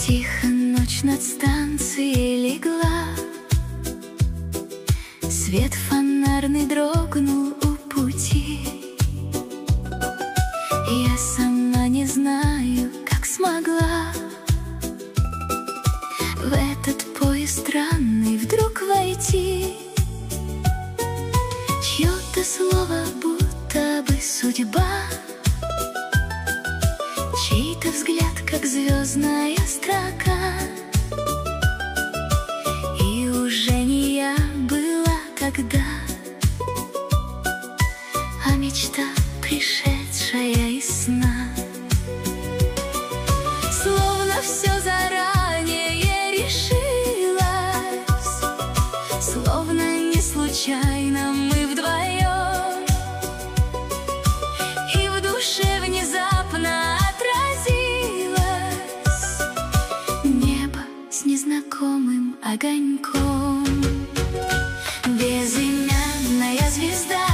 Тихо ночь над станцией легла, свет фонарный дрогнул у пути. Я сама не знаю, как смогла в этот поезд странный вдруг войти. Чье-то слово, будто бы судьба, чей-то взгляд, как звездная строка. И уже не я была тогда, а мечта, пришедшая из сна. Словно все заранее решилось, словно не случайно мы вдвоем. И в душе внезапно отразилось небо с незнакомым огоньком. Безымянная звезда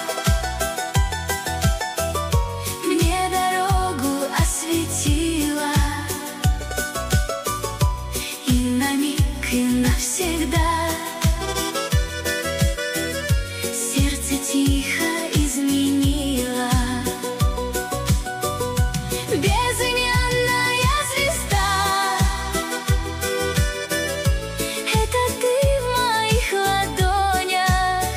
мне дорогу осветила, и на миг, и навсегда сердце тихо изменила. Безымянная звезда, это ты в моих ладонях,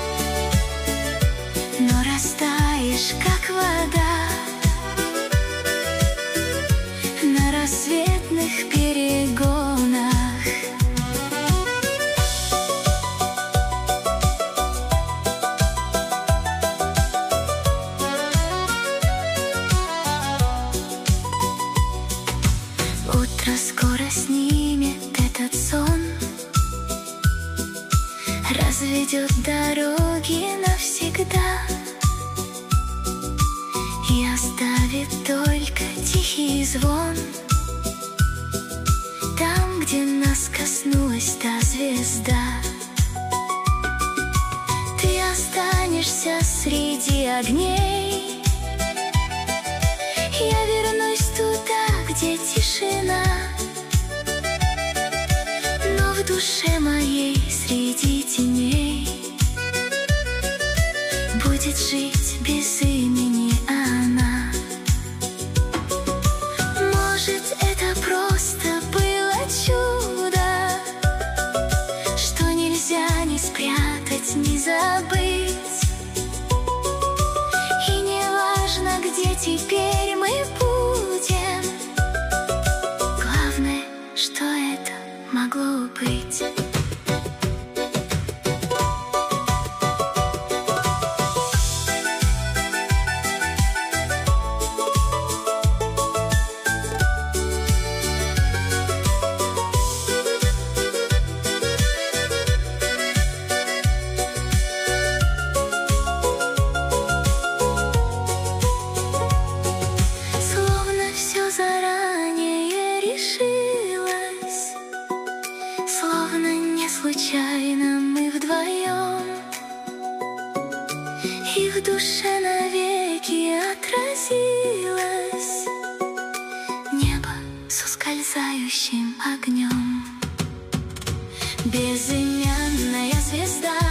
но растаешь, как вода, на рассветных перегонах. Утро скоро снимет этот сон, разведет дороги навсегда и оставит только тихий звон. Там, где нас коснулась та звезда, ты останешься среди огней. Я вернусь туда, где тишина, но в душе моей среди теней будет жить без имени она. Может, это просто было чудо, что нельзя ни спрятать, ни забыть. И не важно, где теперь мы будем, главное, что это могло быть. Заранее решилась, словно не случайно мы вдвоем, и в душе навеки отразилось небо с ускользающим огнем. Безымянная звезда,